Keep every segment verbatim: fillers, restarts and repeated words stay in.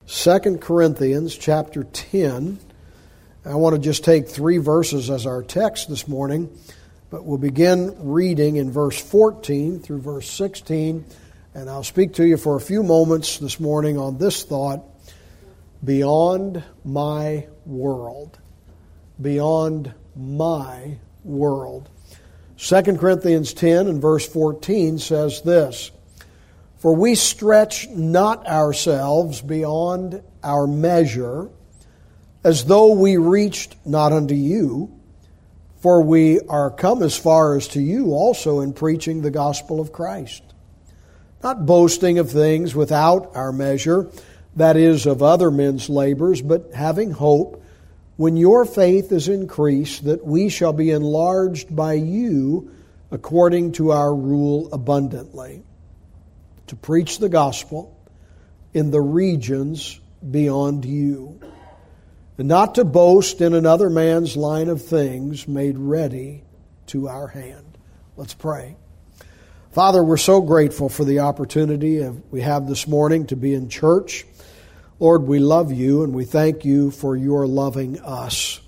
Second Corinthians chapter ten. I want to just take three verses as our text this morning, but we'll begin reading in verse fourteen through verse sixteen, and I'll speak to you for a few moments this morning on this thought: beyond my world. Beyond my world. Second Corinthians ten and verse fourteen says this: For we stretch not ourselves beyond our measure, as though we reached not unto you, for we are come as far as to you also in preaching the gospel of Christ, not boasting of things without our measure, that is, of other men's labors, but having hope, when your faith is increased, that we shall be enlarged by you according to our rule abundantly, to preach the gospel in the regions beyond you, and not to boast in another man's line of things made ready to our hand. Let's pray. Father, we're so grateful for the opportunity we have this morning to be in church. Lord, we love you and we thank you for your loving us.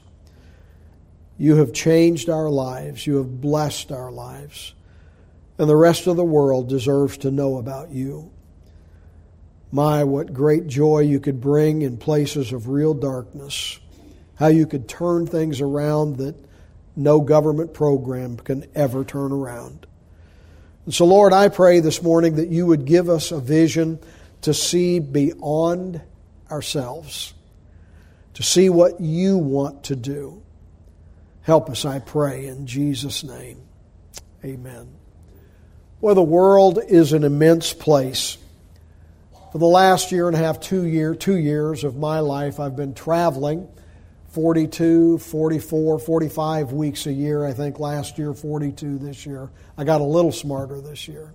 You have changed our lives. You have blessed our lives. And the rest of the world deserves to know about you. My, what great joy you could bring in places of real darkness. How you could turn things around that no government program can ever turn around. And so, Lord, I pray this morning that you would give us a vision to see beyond ourselves, to see what you want to do. Help us, I pray, in Jesus' name. Amen. Well, the world is an immense place. For the last year and a half, two year, two years of my life, I've been traveling forty-two, forty-four, forty-five weeks a year. I think last year, forty-two this year. I got a little smarter this year.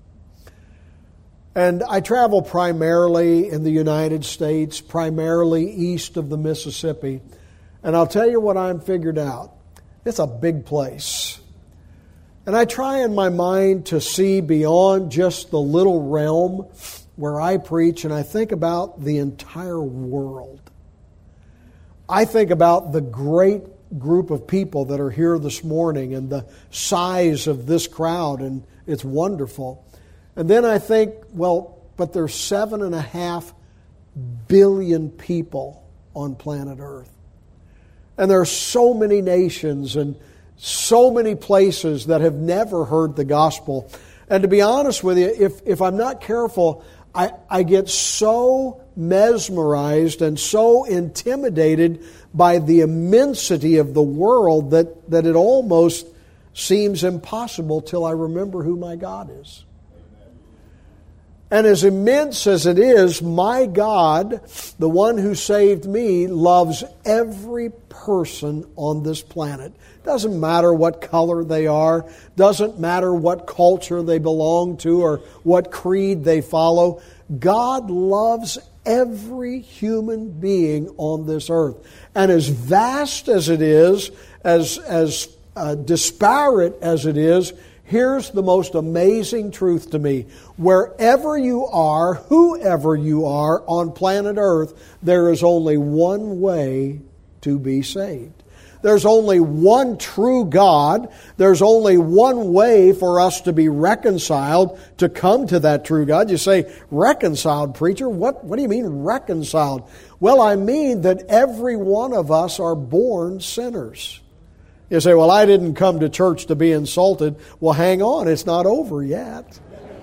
And I travel primarily in the United States, primarily east of the Mississippi. And I'll tell you what I'm figured out. It's a big place. And I try in my mind to see beyond just the little realm where I preach, and I think about the entire world. I think about the great group of people that are here this morning and the size of this crowd, and it's wonderful. And then I think, well, but there's seven and a half billion people on planet Earth. And there are so many nations and so many places that have never heard the gospel. And to be honest with you, if, if I'm not careful, I, I get so mesmerized and so intimidated by the immensity of the world that, that it almost seems impossible till I remember who my God is. And as immense as it is, my God, the one who saved me, loves every person on this planet. Doesn't matter what color they are, doesn't matter what culture they belong to or what creed they follow. God loves every human being on this earth. And as vast as it is, as, as uh, disparate as it is, here's the most amazing truth to me. Wherever you are, whoever you are on planet Earth, there is only one way to be saved. There's only one true God. There's only one way for us to be reconciled, to come to that true God. You say, reconciled, preacher? What, what do you mean reconciled? Well, I mean that every one of us are born sinners. You say, well, I didn't come to church to be insulted. Well, hang on, it's not over yet.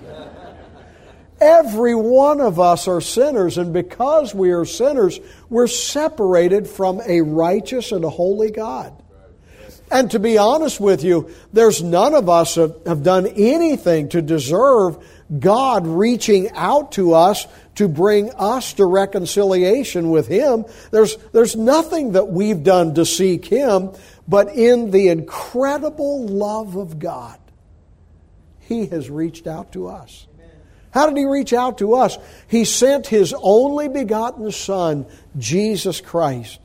Every one of us are sinners, and because we are sinners, we're separated from a righteous and a holy God. And to be honest with you, there's none of us have, have done anything to deserve God reaching out to us to bring us to reconciliation with Him. There's, there's nothing that we've done to seek Him, but in the incredible love of God, He has reached out to us. How did He reach out to us? He sent His only begotten Son, Jesus Christ,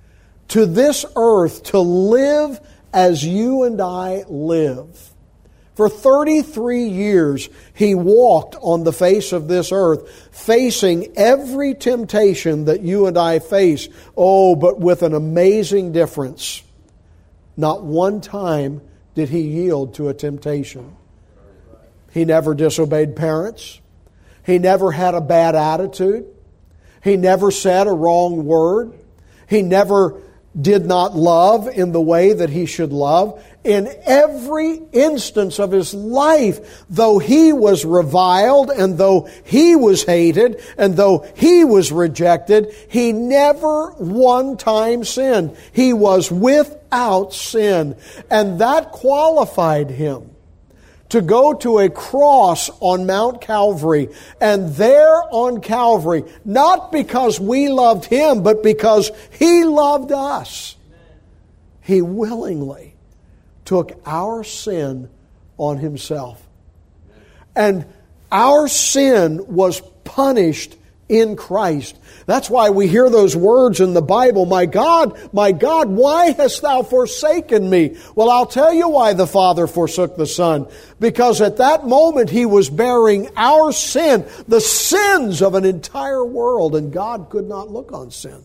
to this earth to live as you and I live. For thirty-three years, He walked on the face of this earth, facing every temptation that you and I face. Oh, but with an amazing difference. Not one time did He yield to a temptation. He never disobeyed parents. He never had a bad attitude. He never said a wrong word. He never did not love in the way that He should love. In every instance of His life, though He was reviled and though He was hated and though He was rejected, He never one time sinned. He was without sin. And that qualified Him to go to a cross on Mount Calvary, and there on Calvary, not because we loved Him, but because He loved us, He willingly took our sin on Himself. And our sin was punished in Christ. That's why we hear those words in the Bible, "My God, my God, why hast Thou forsaken me?" Well, I'll tell you why the Father forsook the Son. Because at that moment He was bearing our sin, the sins of an entire world, and God could not look on sin.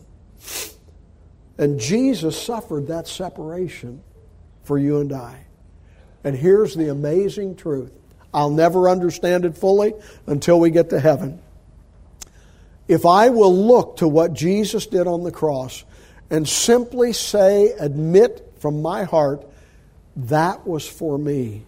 And Jesus suffered that separation for you and I. And here's the amazing truth. I'll never understand it fully until we get to heaven. If I will look to what Jesus did on the cross and simply say, admit from my heart, that was for me.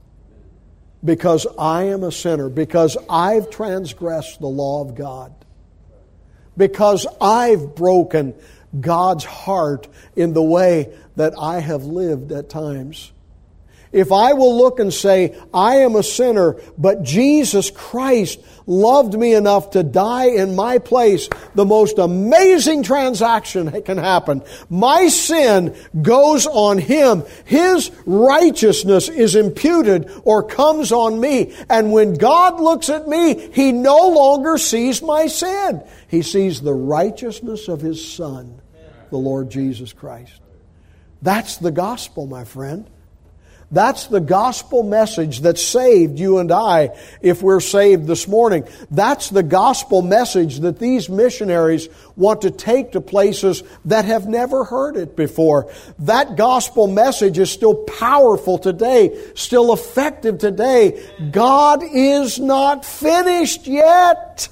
Because I am a sinner. Because I've transgressed the law of God. Because I've broken God's heart in the way that I have lived at times. If I will look and say, I am a sinner, but Jesus Christ loved me enough to die in my place, the most amazing transaction can happen. My sin goes on Him. His righteousness is imputed or comes on me. And when God looks at me, He no longer sees my sin. He sees the righteousness of His Son, the Lord Jesus Christ. That's the gospel, my friend. That's the gospel message that saved you and I if we're saved this morning. That's the gospel message that these missionaries want to take to places that have never heard it before. That gospel message is still powerful today, still effective today. God is not finished yet.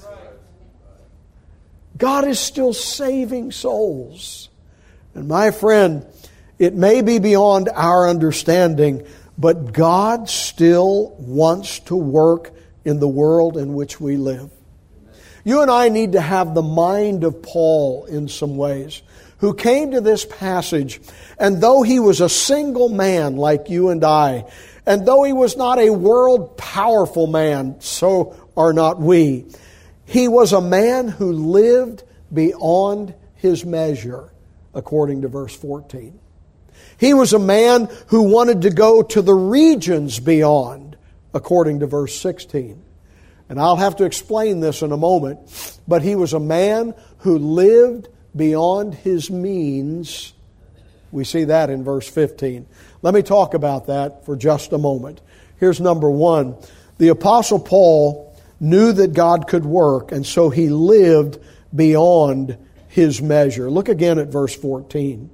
God is still saving souls. And my friend, it may be beyond our understanding, but God still wants to work in the world in which we live. You and I need to have the mind of Paul in some ways, who came to this passage, and though he was a single man like you and I, and though he was not a world powerful man, so are not we, he was a man who lived beyond his measure, according to verse fourteen. He was a man who wanted to go to the regions beyond, according to verse sixteen. And I'll have to explain this in a moment, but he was a man who lived beyond his means. We see that in verse fifteen. Let me talk about that for just a moment. Here's number one. The Apostle Paul knew that God could work, and so he lived beyond his measure. Look again at verse fourteen.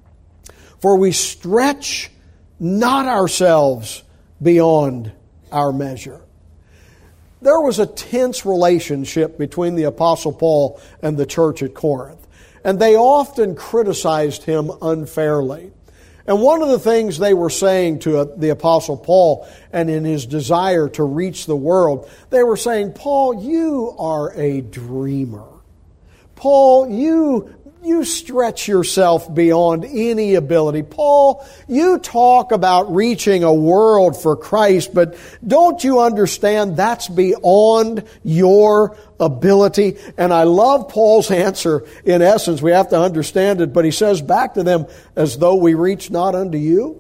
For we stretch not ourselves beyond our measure. There was a tense relationship between the Apostle Paul and the church at Corinth, and they often criticized him unfairly. And one of the things they were saying to the Apostle Paul, and in his desire to reach the world, they were saying, Paul, you are a dreamer. Paul, you You stretch yourself beyond any ability. Paul, you talk about reaching a world for Christ, but don't you understand that's beyond your ability? And I love Paul's answer. In essence, we have to understand it, but he says back to them, as though we reach not unto you.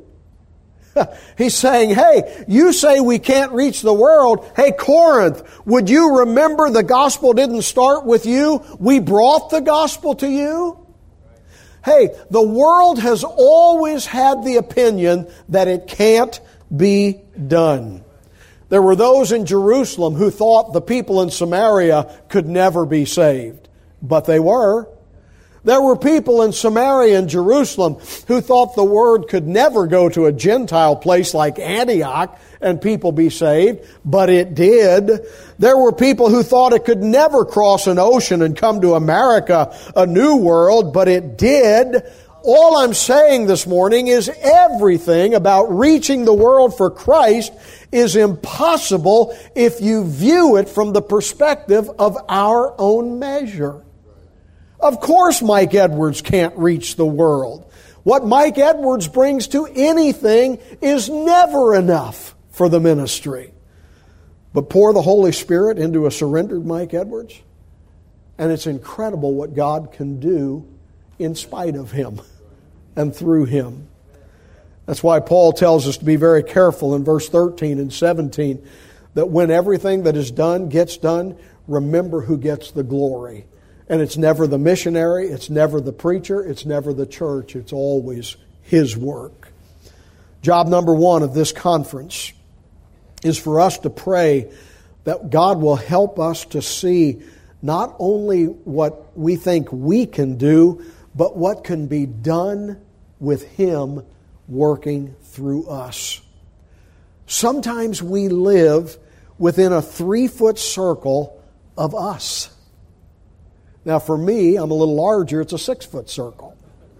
He's saying, hey, you say we can't reach the world. Hey, Corinth, would you remember the gospel didn't start with you? We brought the gospel to you. Hey, the world has always had the opinion that it can't be done. There were those in Jerusalem who thought the people in Samaria could never be saved, but they were. There were people in Samaria and Jerusalem who thought the word could never go to a Gentile place like Antioch and people be saved, but it did. There were people who thought it could never cross an ocean and come to America, a new world, but it did. All I'm saying this morning is everything about reaching the world for Christ is impossible if you view it from the perspective of our own measure. Of course Mike Edwards can't reach the world. What Mike Edwards brings to anything is never enough for the ministry. But pour the Holy Spirit into a surrendered Mike Edwards, and it's incredible what God can do in spite of him and through him. That's why Paul tells us to be very careful in verse thirteen and seventeen, that when everything that is done gets done, remember who gets the glory. And it's never the missionary, it's never the preacher, it's never the church, it's always his work. Job number one of this conference is for us to pray that God will help us to see not only what we think we can do, but what can be done with him working through us. Sometimes we live within a three-foot circle of us. Now for me, I'm a little larger, it's a six-foot circle.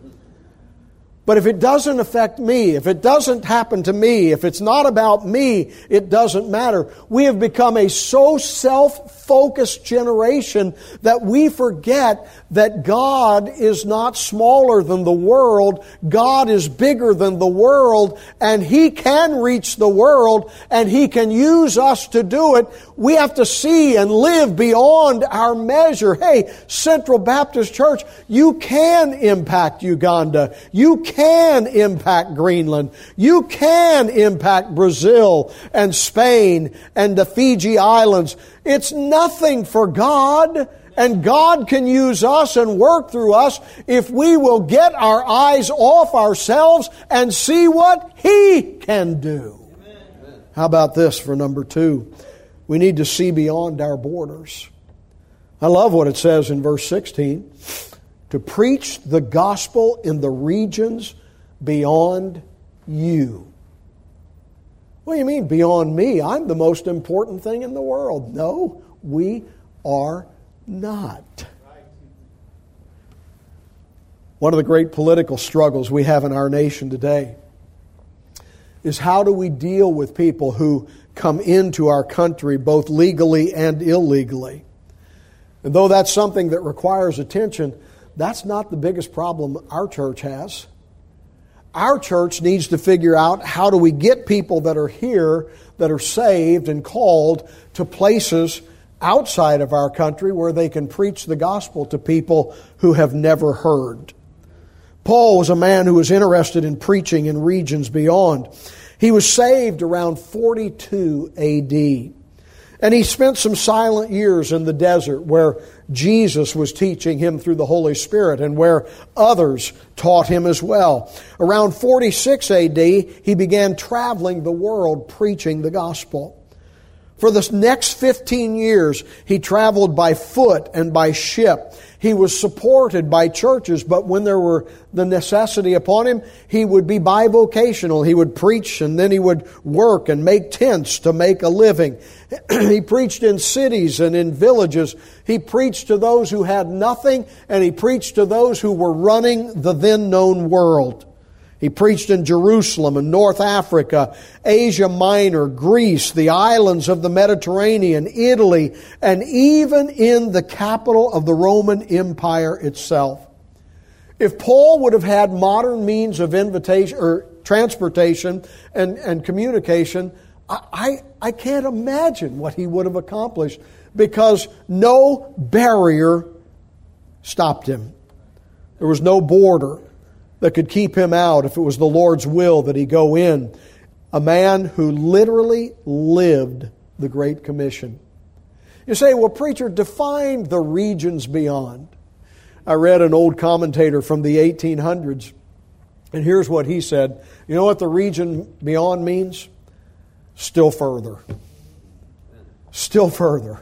But if it doesn't affect me, if it doesn't happen to me, if it's not about me, it doesn't matter. We have become a so self-focused generation that we forget that God is not smaller than the world. God is bigger than the world, and He can reach the world, and He can use us to do it. We have to see and live beyond our measure. Hey, Central Baptist Church, you can impact Uganda. You can impact Greenland. You can impact Brazil and Spain and the Fiji Islands. It's nothing for God. And God can use us and work through us if we will get our eyes off ourselves and see what He can do. Amen. How about this for number two? We need to see beyond our borders. I love what it says in verse sixteen. To preach the gospel in the regions beyond you. What do you mean beyond me? I'm the most important thing in the world. No, we are not. One of the great political struggles we have in our nation today is how do we deal with people who come into our country both legally and illegally. And though that's something that requires attention, that's not the biggest problem our church has. Our church needs to figure out how do we get people that are here, that are saved and called to places outside of our country where they can preach the gospel to people who have never heard. Paul was a man who was interested in preaching in regions beyond. He was saved around forty-two A D And he spent some silent years in the desert where Jesus was teaching him through the Holy Spirit and where others taught him as well. Around forty-six A D, he began traveling the world preaching the gospel. For the next fifteen years, he traveled by foot and by ship. He was supported by churches, but when there were the necessity upon him, he would be bivocational. He would preach and then he would work and make tents to make a living. He preached in cities and in villages. He preached to those who had nothing, and he preached to those who were running the then known world. He preached in Jerusalem and North Africa, Asia Minor, Greece, the islands of the Mediterranean, Italy, and even in the capital of the Roman Empire itself. If Paul would have had modern means of invitation or transportation and, and communication, I, I, I can't imagine what he would have accomplished because no barrier stopped him. There was no border that could keep him out if it was the Lord's will that he go in. A man who literally lived the Great Commission. You say, well, preacher, define the regions beyond. I read an old commentator from the eighteen hundreds, and here's what he said. You know what the region beyond means? still further. Still further.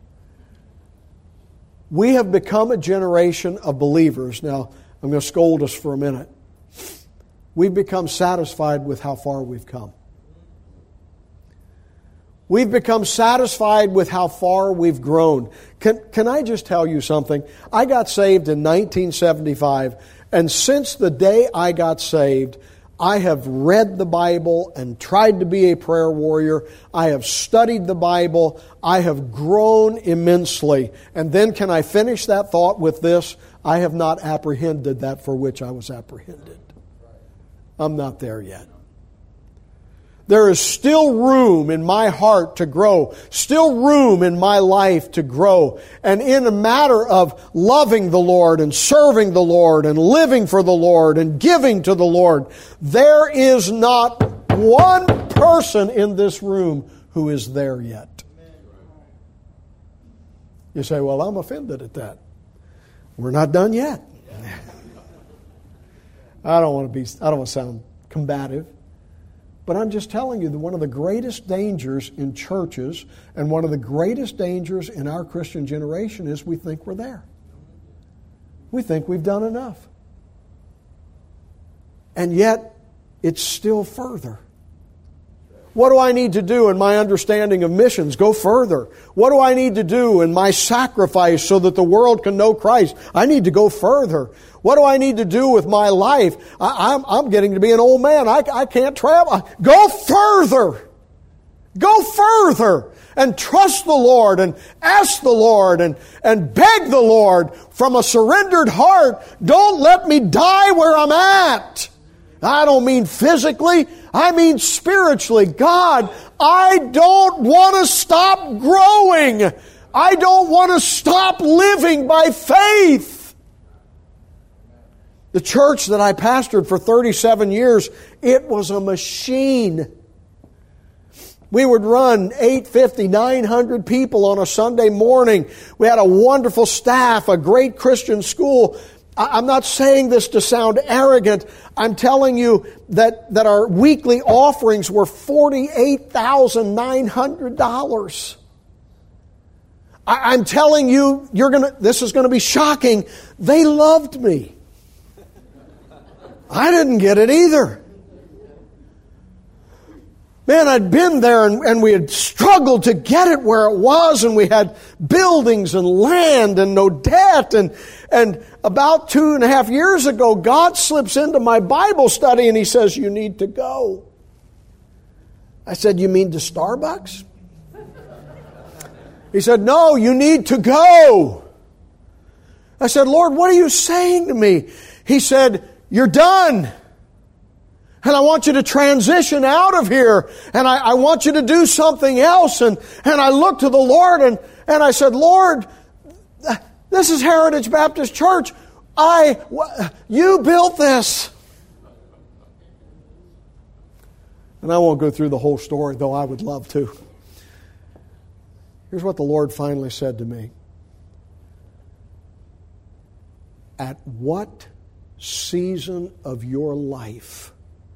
We have become a generation of believers. Now, I'm going to scold us for a minute. We've become satisfied with how far we've come. We've become satisfied with how far we've grown. Can, can I just tell you something? I got saved in nineteen seventy-five, and since the day I got saved, I have read the Bible and tried to be a prayer warrior. I have studied the Bible. I have grown immensely. And then can I finish that thought with this? I have not apprehended that for which I was apprehended. I'm not there yet. There is still room in my heart to grow, still room in my life to grow. And in a matter of loving the Lord and serving the Lord and living for the Lord and giving to the Lord, there is not one person in this room who is there yet. You say, well, I'm offended at that. We're not done yet. I don't want to be, I don't want to sound combative. But I'm just telling you that one of the greatest dangers in churches and one of the greatest dangers in our Christian generation is we think we're there. We think we've done enough. And yet, it's still further. What do I need to do in my understanding of missions? Go further. What do I need to do in my sacrifice so that the world can know Christ? I need to go further. What do I need to do with my life? I, I'm, I'm getting to be an old man. I, I can't travel. Go further. Go further and trust the Lord and ask the Lord and, and beg the Lord from a surrendered heart. Don't let me die where I'm at. I don't mean physically. I mean spiritually. God, I don't want to stop growing. I don't want to stop living by faith. The church that I pastored for thirty-seven years, it was a machine. We would run eight fifty, nine hundred people on a Sunday morning. We had a wonderful staff, a great Christian school. I'm not saying this to sound arrogant. I'm telling you that, that our weekly offerings were forty-eight thousand nine hundred dollars. I'm telling you, you're gonna, this is going to be shocking. They loved me. I didn't get it either. Man, I'd been there and, and we had struggled to get it where it was, and we had buildings and land and no debt. And, and about two and a half years ago, God slips into my Bible study and He says, you need to go. I said, you mean to Starbucks? He said, no, you need to go. I said, Lord, what are you saying to me? He said, you're done. And I want you to transition out of here. And I, I want you to do something else. And, and I looked to the Lord and, and I said, Lord, this is Heritage Baptist Church. I, you built this. And I won't go through the whole story, though I would love to. Here's what the Lord finally said to me. At what season of your life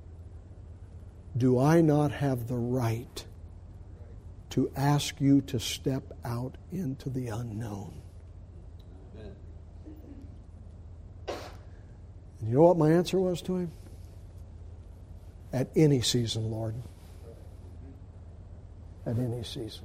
do I not have the right to ask you to step out into the unknown? And you know what my answer was to Him? At any season, Lord. At any season.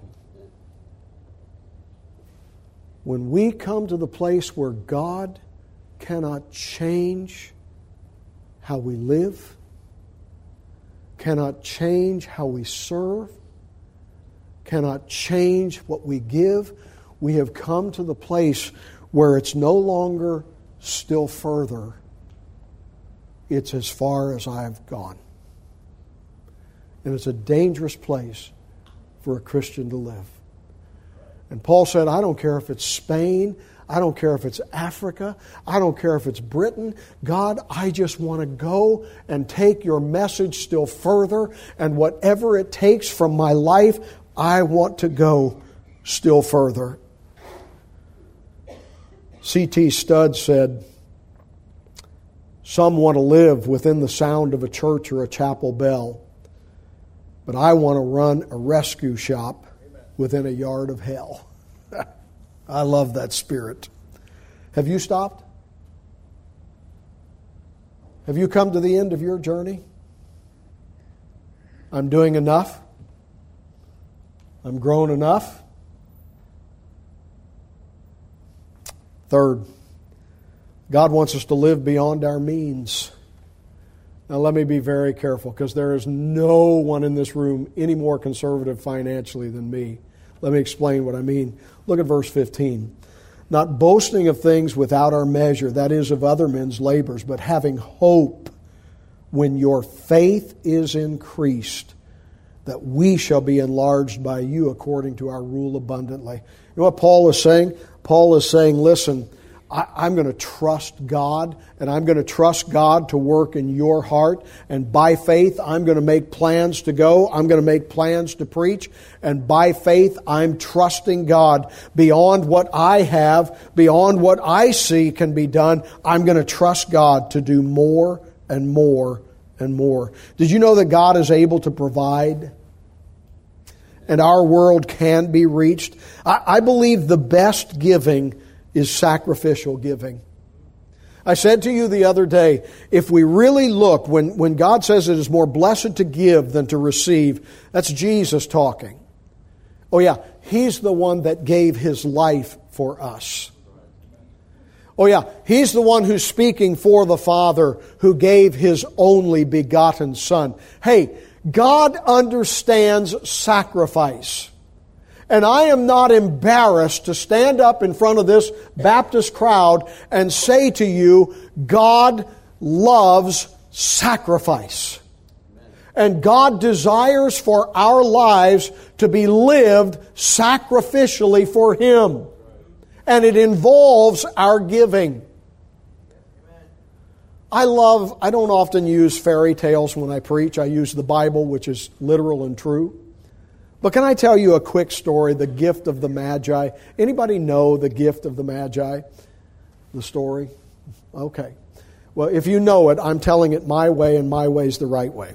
When we come to the place where God cannot change how we live, cannot change how we serve, cannot change what we give, we have come to the place where it's no longer still further. It's as far as I've gone. And it's a dangerous place for a Christian to live. And Paul said, I don't care if it's Spain, I don't care if it's Africa, I don't care if it's Britain. God, I just want to go and take your message still further, and whatever it takes from my life, I want to go still further. C T Studd said, some want to live within the sound of a church or a chapel bell. but I want to run a rescue shop within a yard of hell. I love that spirit. Have you stopped? Have you come to the end of your journey? I'm doing enough. I'm grown enough. Third, God wants us to live beyond our means. Now let me be very careful, because there is no one in this room any more conservative financially than me. Let me explain what I mean. Look at verse fifteen. Not boasting of things without our measure, that is, of other men's labors, but having hope when your faith is increased, that we shall be enlarged by you according to our rule abundantly. You know what Paul is saying? Paul is saying, listen, I, I'm going to trust God, and I'm going to trust God to work in your heart. And by faith, I'm going to make plans to go. I'm going to make plans to preach. And by faith, I'm trusting God beyond what I have, beyond what I see can be done. I'm going to trust God to do more and more and more. Did you know that God is able to provide? And our world can be reached. I, I believe the best giving is sacrificial giving. I said to you the other day, if we really look, when, when God says it is more blessed to give than to receive, that's Jesus talking. Oh yeah, He's the one that gave His life for us. Oh yeah, He's the one who's speaking for the Father who gave His only begotten Son. Hey, God understands sacrifice. And I am not embarrassed to stand up in front of this Baptist crowd and say to you, God loves sacrifice. And God desires for our lives to be lived sacrificially for Him. And it involves our giving. I love, I don't often use fairy tales when I preach. I use the Bible, which is literal and true. But can I tell you a quick story, the gift of the Magi? Anybody know the gift of the Magi? The story? Okay. Well, if you know it, I'm telling it my way, and my way's the right way.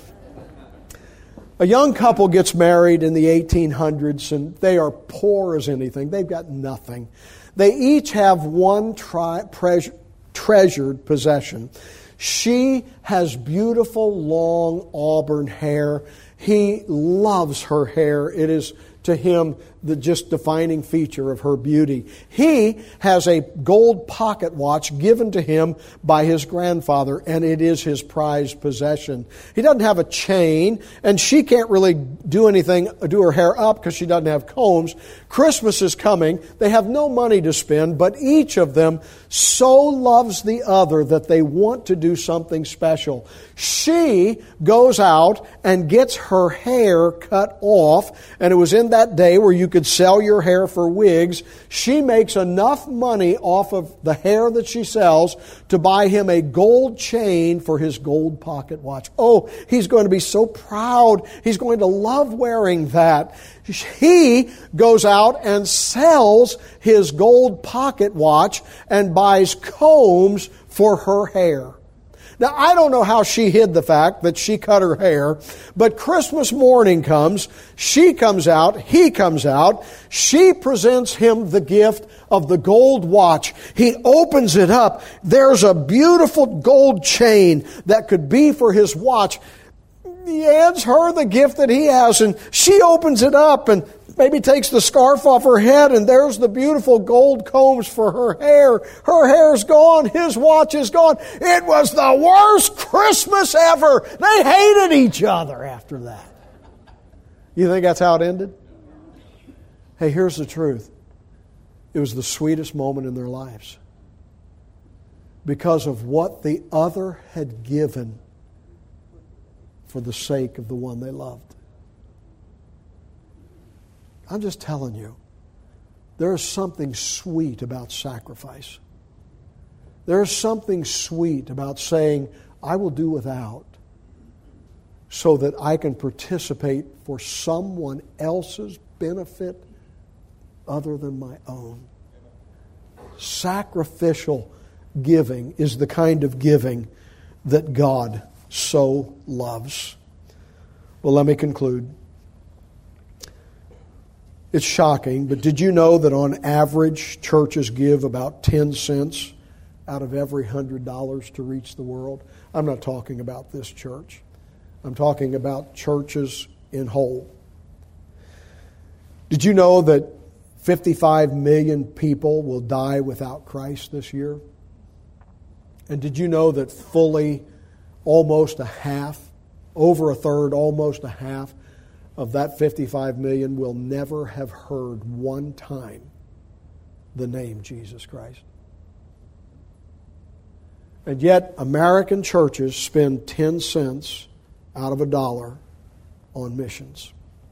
A young couple gets married in the eighteen hundreds, and they are poor as anything. They've got nothing. They each have one tri- pre- treasured possession. She has beautiful, long auburn hair. He loves her hair. It is to him the just defining feature of her beauty. He has a gold pocket watch given to him by his grandfather, and it is his prized possession. He doesn't have a chain, and she can't really do anything, do her hair up because she doesn't have combs. Christmas is coming. They have no money to spend, but each of them so loves the other that they want to do something special. She goes out and gets her hair cut off, and it was in that day where you could sell your hair for wigs. She makes enough money off of the hair that she sells to buy him a gold chain for his gold pocket watch. Oh, he's going to be so proud. He's going to love wearing that. He goes out and sells his gold pocket watch and buys combs for her hair. Now, I don't know how she hid the fact that she cut her hair, but Christmas morning comes, she comes out, he comes out, she presents him the gift of the gold watch. He opens it up. There's a beautiful gold chain that could be for his watch. He hands her the gift that he has, and she opens it up and maybe takes the scarf off her head, and there's the beautiful gold combs for her hair. Her hair's gone. His watch is gone. It was the worst Christmas ever. They hated each other after that. You think that's how it ended? Hey, here's the truth. It was the sweetest moment in their lives. Because of what the other had given for the sake of the one they loved. I'm just telling you, there is something sweet about sacrifice. There is something sweet about saying, I will do without so that I can participate for someone else's benefit other than my own. Sacrificial giving is the kind of giving that God so loves. Well, let me conclude. It's shocking, but did you know that on average, churches give about ten cents out of every one hundred dollars to reach the world? I'm not talking about this church. I'm talking about churches in whole. Did you know that fifty-five million people will die without Christ this year? And did you know that fully almost a half, over a third, almost a half of that fifty-five million will never have heard one time the name Jesus Christ? And yet American churches spend ten cents out of a dollar on missions.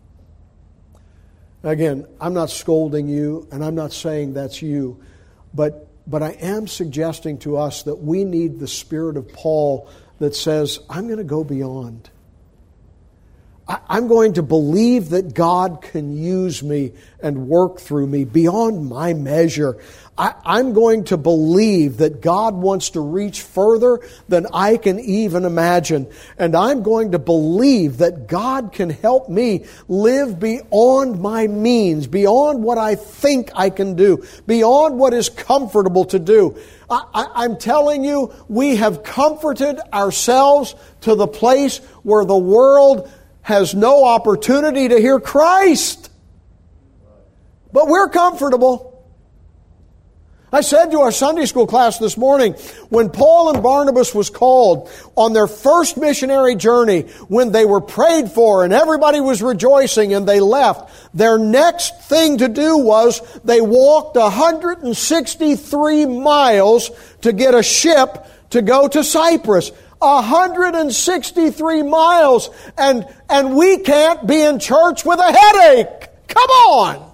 Again, I'm not scolding you, and I'm not saying that's you, but, but I am suggesting to us that we need the spirit of Paul that says, I'm going to go beyond. I, I'm going to believe that God can use me and work through me beyond my measure. I, I'm going to believe that God wants to reach further than I can even imagine. And I'm going to believe that God can help me live beyond my means, beyond what I think I can do, beyond what is comfortable to do. I, I, I'm telling you, we have comforted ourselves to the place where the world has no opportunity to hear Christ. But we're comfortable. I said to our Sunday school class this morning, when Paul and Barnabas was called on their first missionary journey, when they were prayed for and everybody was rejoicing and they left, their next thing to do was they walked one hundred sixty-three miles to get a ship to go to Cyprus. one hundred sixty-three miles, and, and we can't be in church with a headache. Come on!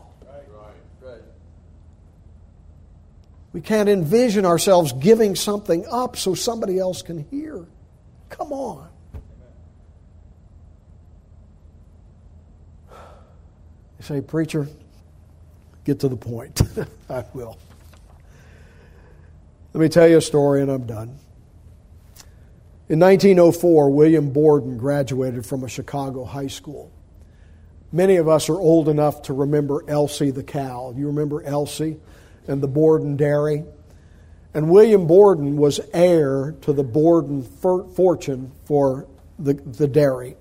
We can't envision ourselves giving something up so somebody else can hear. Come on. You say, preacher, get to the point. I will. Let me tell you a story and I'm done. In nineteen oh four, William Borden graduated from a Chicago high school. Many of us are old enough to remember Elsie the cow. You remember Elsie and the Borden dairy? And William Borden was heir to the Borden fortune for the, the dairy.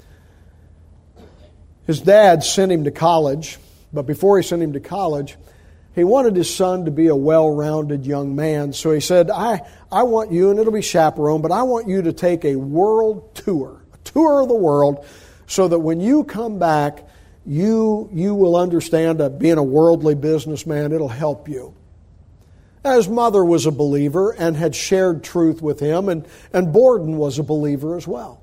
His dad sent him to college, but before he sent him to college, he wanted his son to be a well-rounded young man. So he said, I, I want you, and it'll be chaperone, but I want you to take a world tour, a tour of the world, so that when you come back, you, you will understand that being a worldly businessman, it'll help you. His mother was a believer and had shared truth with him, and, and Borden was a believer as well.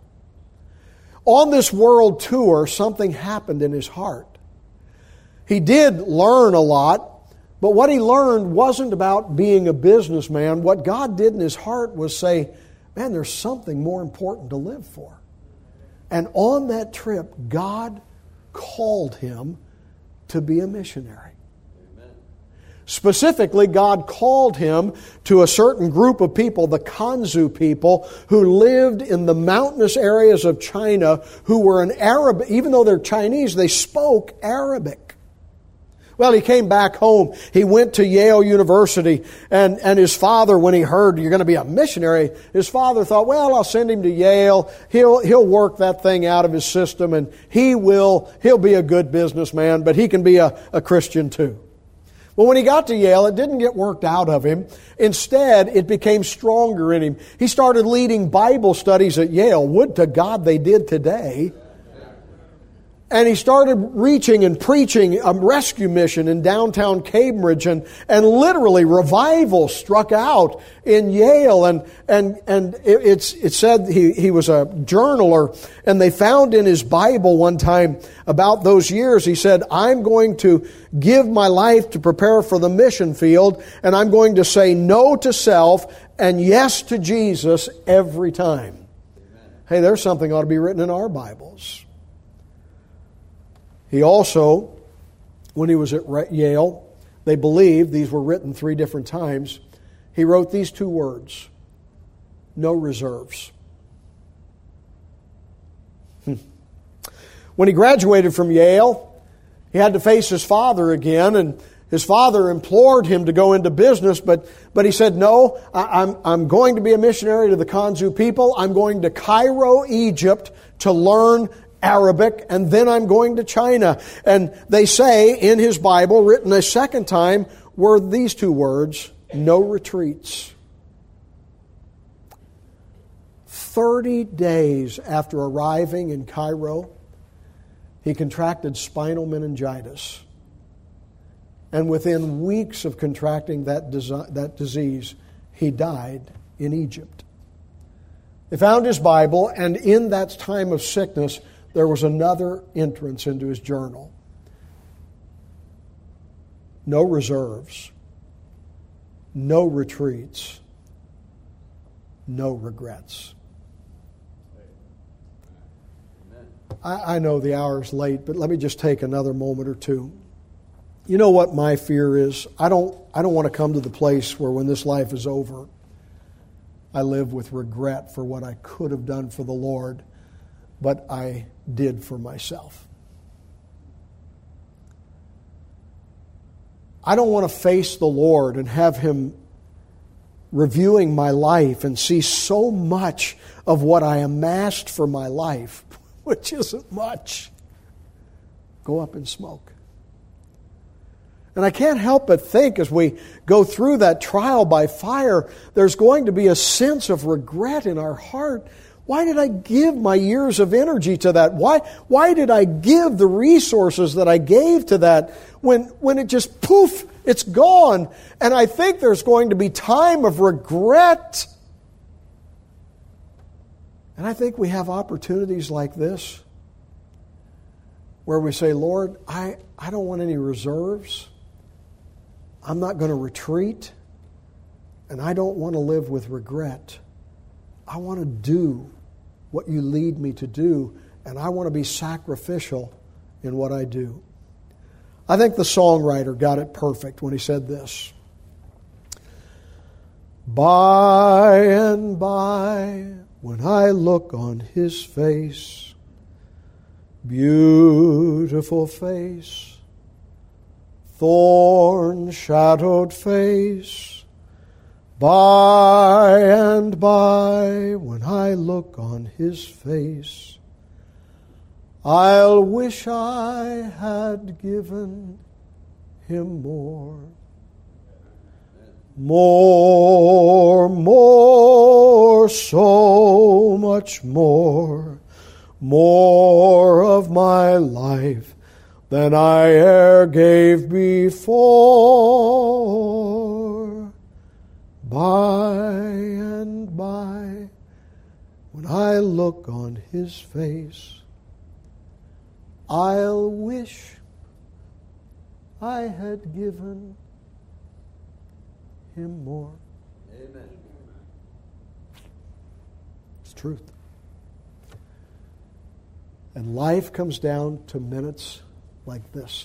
On this world tour, something happened in his heart. He did learn a lot, but what he learned wasn't about being a businessman. What God did in his heart was say, man, there's something more important to live for. And on that trip, God called him to be a missionary. Amen. Specifically, God called him to a certain group of people, the Kanzu people, who lived in the mountainous areas of China, who were an Arab. Even though they're Chinese, they spoke Arabic. Well, he came back home. He went to Yale University, and, and his father, when he heard you're going to be a missionary, his father thought, well, I'll send him to Yale. He'll he'll work that thing out of his system, and he will he'll be a good businessman, but he can be a, a Christian too. Well, when he got to Yale, it didn't get worked out of him. Instead, it became stronger in him. He started leading Bible studies at Yale. Would to God they did today. And he started reaching and preaching a rescue mission in downtown Cambridge, and, and literally revival struck out in Yale. And and and it, it's it said he, he was a journaler, and they found in his Bible one time about those years, he said, I'm going to give my life to prepare for the mission field, and I'm going to say no to self and yes to Jesus every time. Amen. Hey, there's something ought to be written in our Bibles. He also, when he was at Yale, they believe these were written three different times, he wrote these two words, no reserves. Hmm. When he graduated from Yale, he had to face his father again, and his father implored him to go into business, but, but he said, no, I, I'm, I'm going to be a missionary to the Kanzu people. I'm going to Cairo, Egypt to learn Arabic, and then I'm going to China. And they say in his Bible, written a second time, were these two words, no retreats. Thirty days after arriving in Cairo, he contracted spinal meningitis. And within weeks of contracting that, desi- that disease, he died in Egypt. They found his Bible, and in that time of sickness, there was another entrance into his journal. No reserves, no retreats, no regrets. I, I know the hour's late, but let me just take another moment or two. You know what my fear is? I don't, I don't want to come to the place where when this life is over, I live with regret for what I could have done for the Lord, but I did for myself. I don't want to face the Lord and have Him reviewing my life and see so much of what I amassed for my life, which isn't much, go up in smoke. And I can't help but think as we go through that trial by fire, there's going to be a sense of regret in our heart. Why did I give my years of energy to that? Why, why did I give the resources that I gave to that when, when it just poof, it's gone? And I think there's going to be time of regret. And I think we have opportunities like this where we say, Lord, I, I don't want any reserves. I'm not going to retreat, and I don't want to live with regret. I want to do what you lead me to do, and I want to be sacrificial in what I do. I think the songwriter got it perfect when he said this. By and by, when I look on His face, beautiful face, thorn-shadowed face, by and by, when I look on His face, I'll wish I had given Him more. More, more, so much more, more of my life than I e'er gave before. By and by, when I look on His face, I'll wish I had given Him more. Amen. It's truth. And life comes down to minutes like this.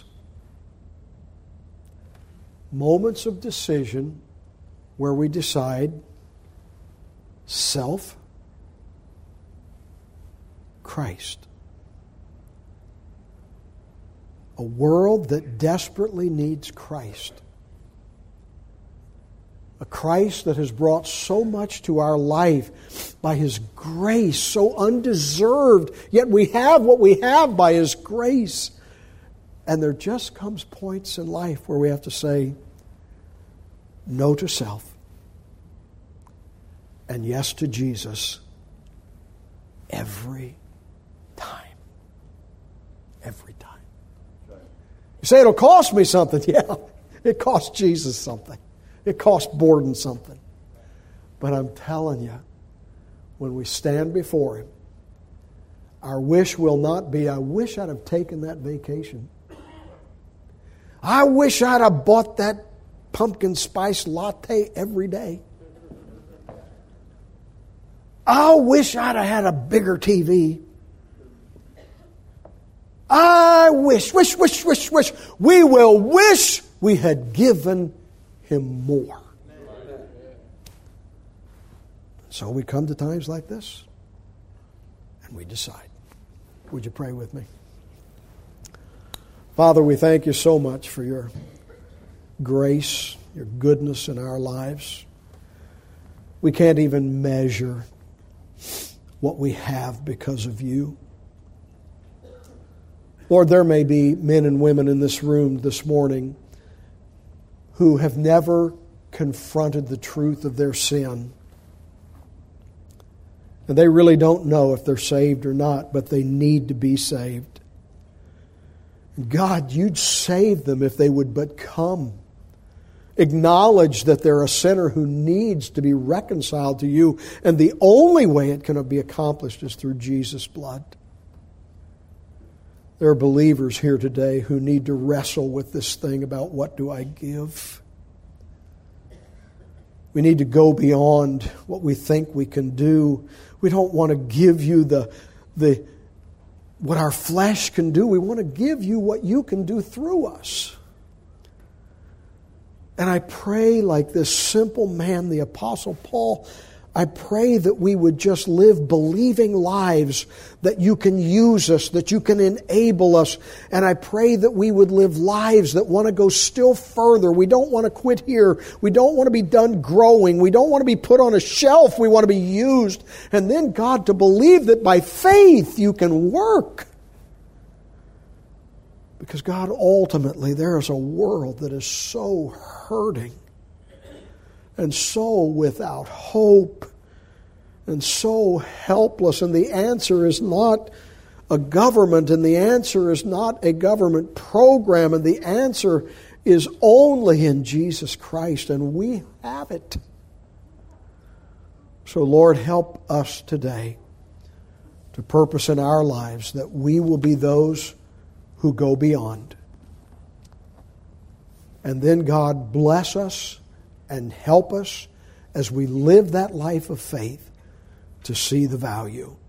Moments of decision where we decide self, Christ. A world that desperately needs Christ. A Christ that has brought so much to our life by His grace, so undeserved, yet we have what we have by His grace. And there just comes points in life where we have to say no to self and yes to Jesus every time. Every time. You say it'll cost me something. Yeah, it cost Jesus something. It cost Borden something. But I'm telling you, when we stand before Him, our wish will not be, I wish I'd have taken that vacation. I wish I'd have bought that pumpkin spice latte every day. I wish I'd have had a bigger T V. I wish, wish, wish, wish, wish. We will wish we had given Him more. So we come to times like this and we decide. Would you pray with me? Father, we thank you so much for your grace, your goodness in our lives. We can't even measure what we have because of you. Lord, there may be men and women in this room this morning who have never confronted the truth of their sin. And they really don't know if they're saved or not, but they need to be saved. God, you'd save them if they would but come. Acknowledge that they're a sinner who needs to be reconciled to you, and the only way it can be accomplished is through Jesus' blood. There are believers here today who need to wrestle with this thing about what do I give? We need to go beyond what we think we can do. We don't want to give you the, the what our flesh can do. We want to give you what you can do through us. And I pray, like this simple man, the Apostle Paul, I pray that we would just live believing lives, that you can use us, that you can enable us. And I pray that we would live lives that want to go still further. We don't want to quit here. We don't want to be done growing. We don't want to be put on a shelf. We want to be used. And then, God, to believe that by faith you can work. Because, God, ultimately there is a world that is so hurting and so without hope and so helpless. And the answer is not a government, and the answer is not a government program, and the answer is only in Jesus Christ, and we have it. So, Lord, help us today to purpose in our lives that we will be those who go beyond. And then, God, bless us and help us as we live that life of faith to see the value.